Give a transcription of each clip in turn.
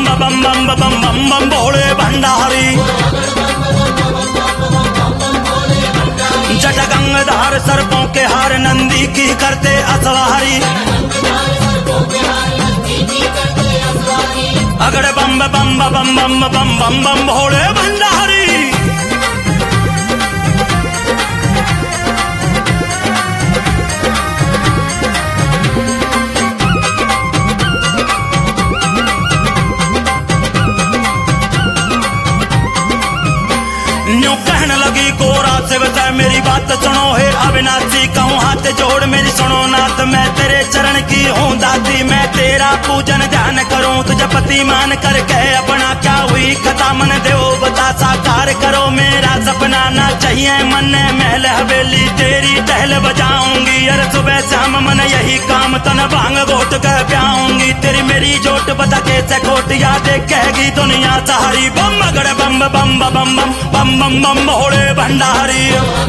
बम बम बम बम बम भोले भंडारी। जटा गंगाधार सर्पों के हार नंदी की करते असवारी। अगड़ बम बम बम बम बम बम बम भोले भंडारी। न्यू कहने लगी गोरा से बता मेरी बात सुनो हे अविनाशी, कहूँ हाथ जोड़ मेरी सुनो नाथ, मैं तेरे चरण की हूँ दाती, मैं तेरा पूजन ध्यान करूँ, तुझे पति मान कर कहे अपना क्या हुई कथा, मन देव बता साकार करो मेरा सपना, ना चाहिए मन महल हवेली तेरी टहल बजाऊंगी, अरे सुबह शाम मन यही काम तन भांग घोट कर प्याऊंगी, तेरी मेरी जोट बता कैसे खोट याद कहेगी दुनिया सहारी। बम अगड़ बम बम बम बम बम बम बम भोले भंडारी।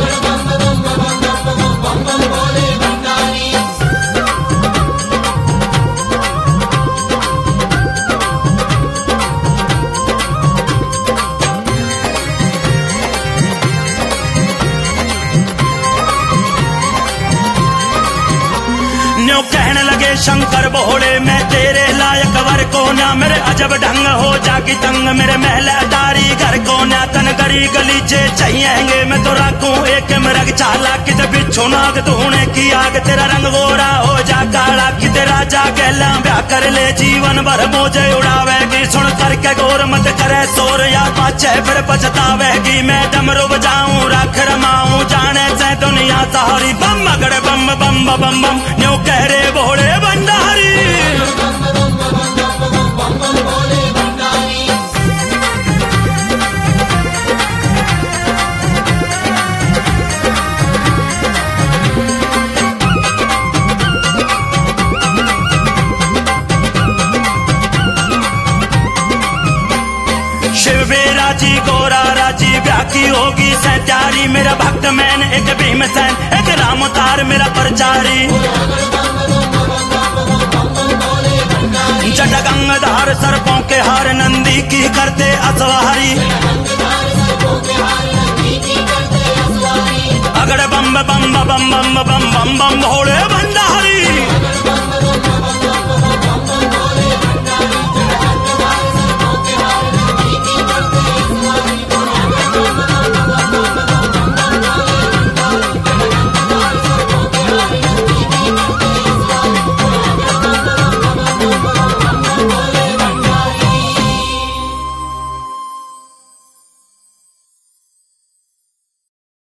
न्यू कहने लगे शंकर भोले मैं तेरे लायक वर को ना, मेरे अजब ढंग हो जागी तंग, मेरे महल अटारी घर को ना, तन गरी गलीचे चाहिएंगे मैं तो रखूं एक मृग चाला, किते बिच्छू नाग धूने की आग, तेरा रंग गोरा हो जा काला, किते राजा कहला ब्याह कर ले जीवन भर मौजे उड़ावेगी, सुन करके गौर मत करे शोर या पाछे फिर पछतावेगी, मैं डमरू बजाऊं राख रमाऊं जाने से दुनिया सहारी। बम अगड़ बम बम बम बम न्यू कह रे भोले भंडारी। शिव बेराजी गोरा राजी ब्याह की होगी सैतारी, मेरा भक्त मैन एक भीमसेन एक राम तार मेरा प्रचारी। जटा गंगाधार सर्पों के हार नंदी की करते असवारी। अगड़ बम बम बम बम बम बम बम भोले भंडारी।